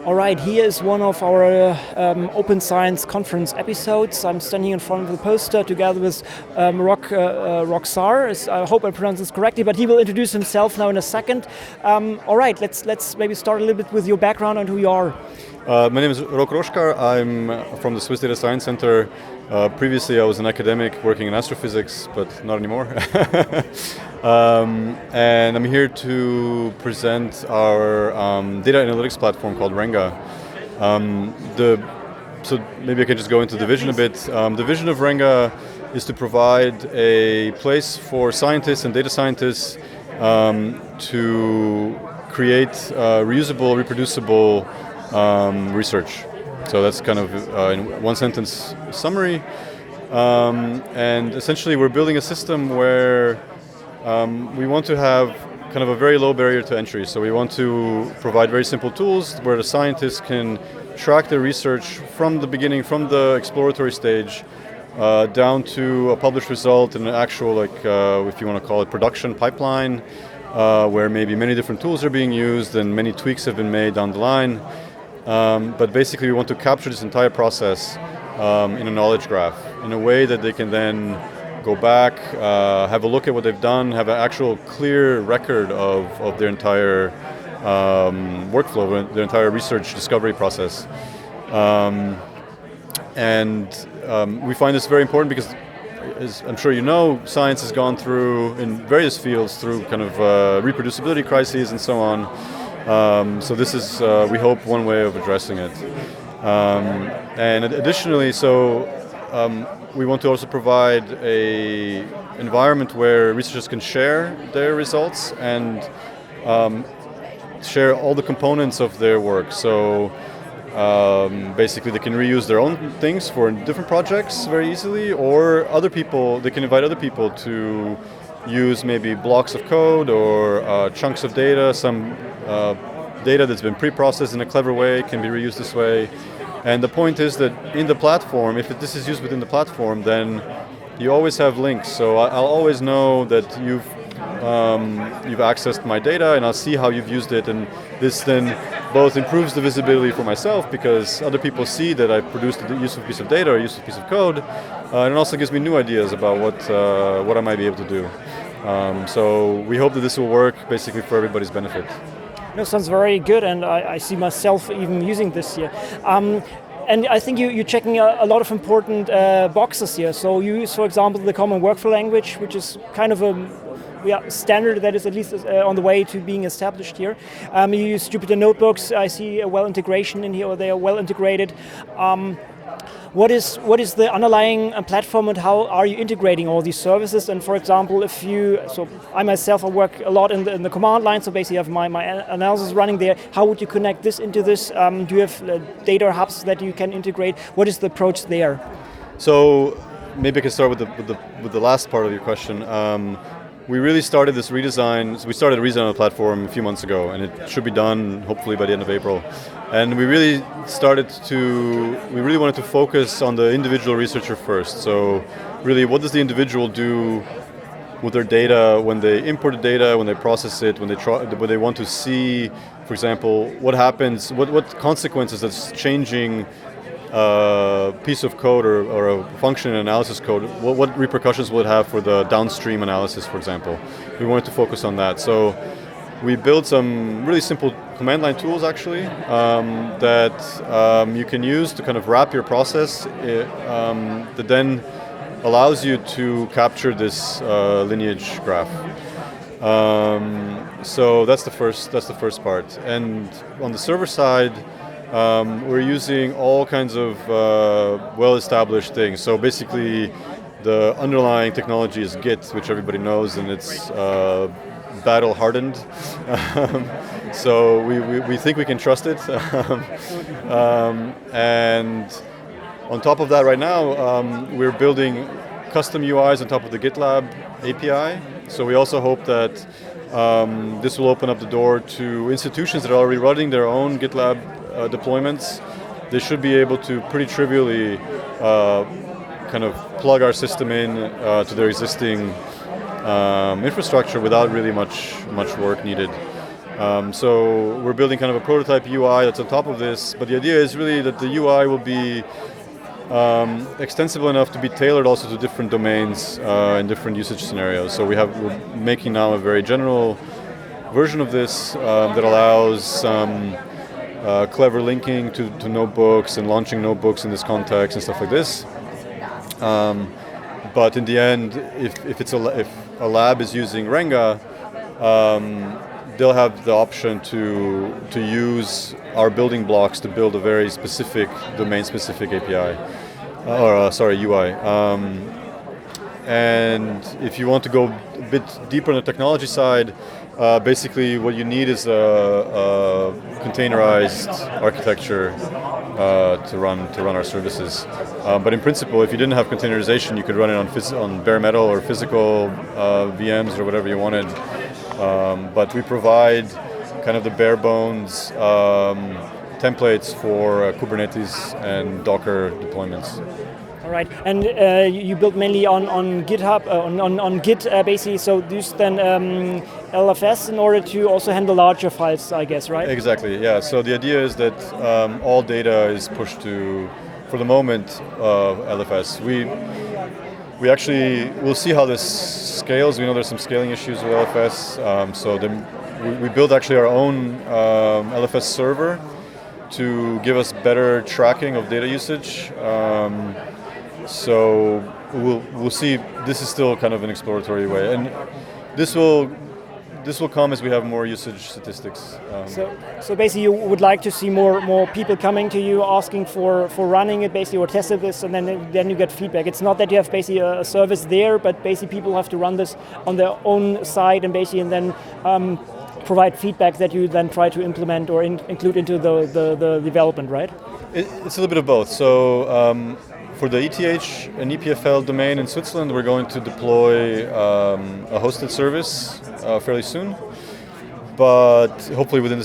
All right, here is one of our Open Science Conference episodes. I'm standing in front of the poster together with Roxar. I hope I pronounced this correctly, but he will introduce himself now in a second. All right, let's maybe start a little bit with your background and who you are. My name is Rok Roškar. I'm from the Swiss Data Science Center. Previously, I was an academic working in astrophysics, but not anymore. And I'm here to present our data analytics platform called Renga. So maybe I can just go into the vision a bit. The vision of Renga is to provide a place for scientists and data scientists to create reusable, reproducible research. So that's kind of in one sentence summary. And essentially we're building a system where we want to have kind of a very low barrier to entry. So we want to provide very simple tools where the scientists can track their research from the beginning, from the exploratory stage, down to a published result in an actual, if you want to call it, production pipeline, where maybe many different tools are being used and many tweaks have been made down the line. But basically we want to capture this entire process in a knowledge graph in a way that they can then go back, have a look at what they've done, have an actual clear record of their entire workflow, their entire research discovery process. We find this very important because, as I'm sure you know, science has gone through, in various fields, through kind of reproducibility crises and so on. So this is, we hope, one way of addressing it. And additionally, we want to also provide an environment where researchers can share their results and share all the components of their work. So basically they can reuse their own things for different projects very easily, or they can invite other people to use maybe blocks of code or chunks of data, some data that's been pre-processed in a clever way can be reused this way. And the point is that in the platform, if this is used within the platform, then you always have links. So I'll always know that you've accessed my data, and I'll see how you've used it. And this then both improves the visibility for myself because other people see that I produced a useful piece of data or a useful piece of code, and it also gives me new ideas about what I might be able to do. So we hope that this will work basically for everybody's benefit. No, sounds very good, and I see myself even using this here. And I think you're checking a lot of important boxes here. So you use, for example, the common workflow language, which is kind of a standard that is at least on the way to being established here. You use Jupyter Notebooks. I see a well integration in here, or they are well integrated. What is the underlying platform, and how are you integrating all these services? And for example, I myself work a lot in the command line, so basically I have my analysis running there. How would you connect this into this? Do you have data hubs that you can integrate? What is the approach there? So maybe I can start with the last part of your question. We really started this redesign. So we started a redesign of the platform a few months ago, and it should be done hopefully by the end of April. And we really wanted to focus on the individual researcher first. So really, what does the individual do with their data when they import the data, when they process it, when they want to see, for example, what happens, what consequences does changing a piece of code or a function in analysis code, what repercussions will it have for the downstream analysis, for example. We wanted to focus on that. So we built some really simple command line tools actually that you can use to kind of wrap your process that then allows you to capture this lineage graph. So that's the first part. And on the server side, we're using all kinds of well-established things. So basically, the underlying technology is Git, which everybody knows, and it's battle-hardened. So we think we can trust it. And on top of that, right now, we're building custom UIs on top of the GitLab API. So we also hope that this will open up the door to institutions that are already running their own GitLab deployments. They should be able to pretty trivially kind of plug our system in to their existing infrastructure without really much work needed. So we're building kind of a prototype UI that's on top of this, but the idea is really that the UI will be extensible enough to be tailored also to different domains in different usage scenarios. So we're making now a very general version of this that allows clever linking to notebooks and launching notebooks in this context and stuff like this. But in the end, if a lab is using Renga, they'll have the option to use our building blocks to build a very specific, domain-specific API, UI. And if you want to go a bit deeper on the technology side, basically what you need is a containerized architecture to run our services. But in principle, if you didn't have containerization, you could run it on bare metal or physical VMs or whatever you wanted. But we provide kind of the bare bones templates for Kubernetes and Docker deployments. All right, and you build mainly on GitHub, on Git basically, so use then LFS in order to also handle larger files, I guess, right? Exactly, yeah. So the idea is that all data is pushed to, for the moment, LFS. We actually, we'll see how this scales. We know there's some scaling issues with LFS, so we built actually our own LFS server to give us better tracking of data usage. So we'll see. This is still kind of an exploratory way, and this will come as we have more usage statistics. So basically, you would like to see more people coming to you asking for running it, basically, or testing this, and then you get feedback. It's not that you have basically a service there, but basically people have to run this on their own side, and then provide feedback that you then try to implement or include into the development, right? It's a little bit of both. So. For the ETH and EPFL domain in Switzerland, we're going to deploy a hosted service fairly soon, but hopefully within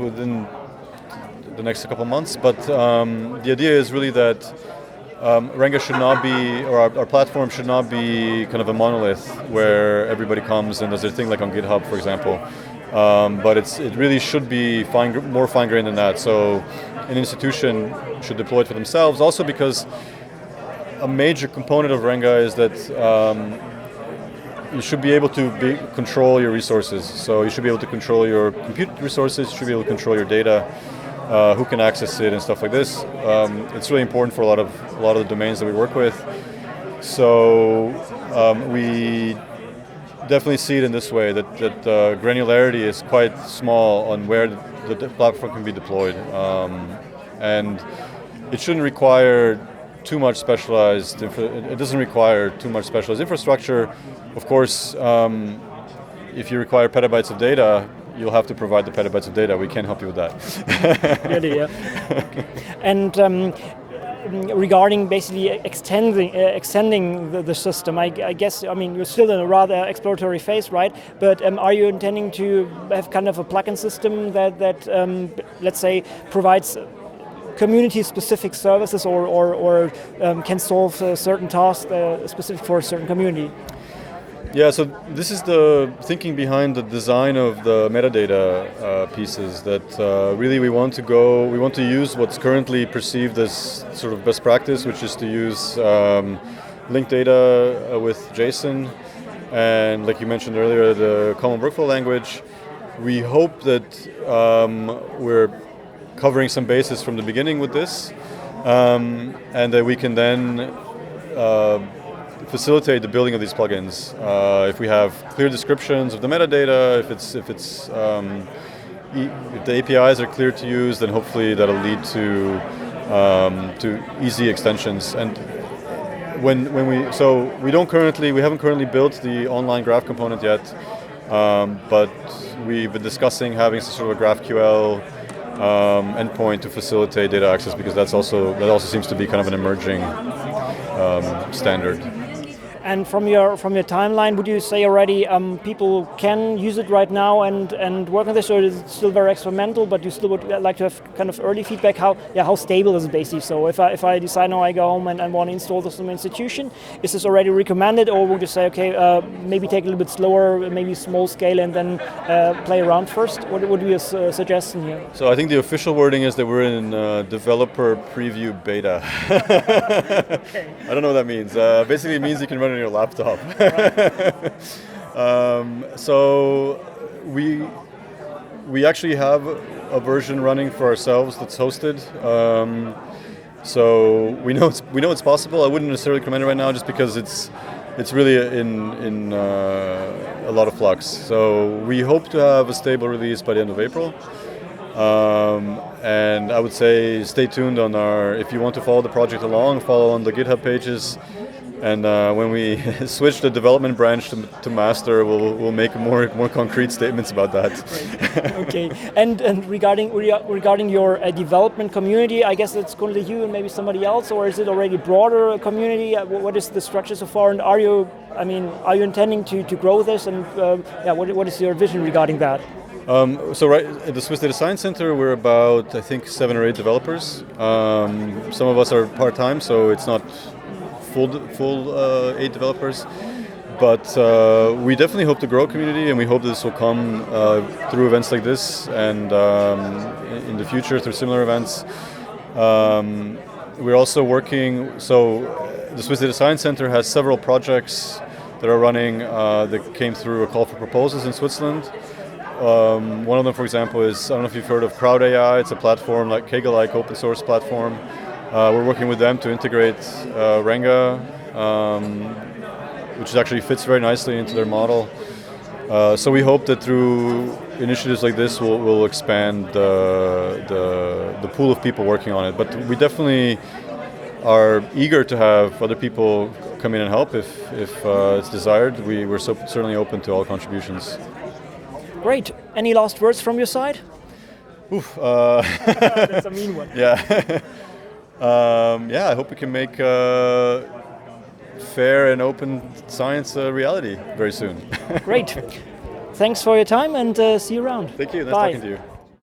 the next couple of months. But the idea is really that Renga should not be, or our platform should not be kind of a monolith where everybody comes and does their thing, like on GitHub, for example. But it really should be more fine-grained than that. So an institution should deploy it for themselves, also because a major component of Renga is that you should be able to control your resources. So you should be able to control your compute resources, you should be able to control your data, who can access it and stuff like this. It's really important for a lot of the domains that we work with. So we definitely see it in this way, that granularity is quite small on where the platform can be deployed. And it shouldn't require too much specialized. It doesn't require too much specialized infrastructure. Of course, if you require petabytes of data, you'll have to provide the petabytes of data. We can't help you with that. Really, yeah. Okay. And regarding basically extending the system, I guess, I mean, you're still in a rather exploratory phase, right? But are you intending to have kind of a plugin system that let's say, provides community-specific services or can solve certain tasks specific for a certain community? Yeah, so this is the thinking behind the design of the metadata pieces, that really we want to use what's currently perceived as sort of best practice, which is to use linked data with JSON, and like you mentioned earlier, the common workflow language. We hope that we're covering some bases from the beginning with this, and that we can then facilitate the building of these plugins. If we have clear descriptions of the metadata, if the APIs are clear to use, then hopefully that'll lead to easy extensions. And we haven't currently built the online graph component yet, but we've been discussing having some sort of a GraphQL endpoint to facilitate data access, because that also seems to be kind of an emerging standard. And from your timeline, would you say already people can use it right now and work on this, or is it still very experimental? But you still would like to have kind of early feedback. How stable is it basically? So if I decide now I go home and want to install this in my institution, is this already recommended, or would you say okay, maybe take a little bit slower, maybe small scale, and then play around first? What would be a suggestion here? So I think the official wording is that we're in developer preview beta. Okay. I don't know what that means. Basically, it means you can run it on your laptop. So we actually have a version running for ourselves that's hosted. So we know it's possible. I wouldn't necessarily recommend it right now, just because it's really in a lot of flux. So we hope to have a stable release by the end of April. And I would say stay tuned on if you want to follow the project along, follow on the GitHub pages. And when we switch the development branch to master, we'll make more concrete statements about that. Okay. And regarding your development community, I guess it's currently you and maybe somebody else, or is it already broader community? What is the structure so far? And are you intending to grow this? And what is your vision regarding that? So right at the Swiss Data Science Center, we're about, I think, 7 or 8 developers. Some of us are part-time, so it's not full 8 developers. But we definitely hope to grow a community, and we hope this will come through events like this, and in the future through similar events. We're also working, so the Swiss Data Science Center has several projects that are running that came through a call for proposals in Switzerland. One of them, for example, is, I don't know if you've heard of Crowd AI. It's a platform like Kaggle-like open source platform. We're working with them to integrate Renga, which actually fits very nicely into their model. So we hope that through initiatives like this, we'll expand the pool of people working on it. But we definitely are eager to have other people come in and help if it's desired. We're certainly open to all contributions. Great. Any last words from your side? Oof. That's a mean one. Yeah. I hope we can make fair and open science a reality very soon. Great. Thanks for your time, and see you around. Thank you. Nice Bye. talking to you.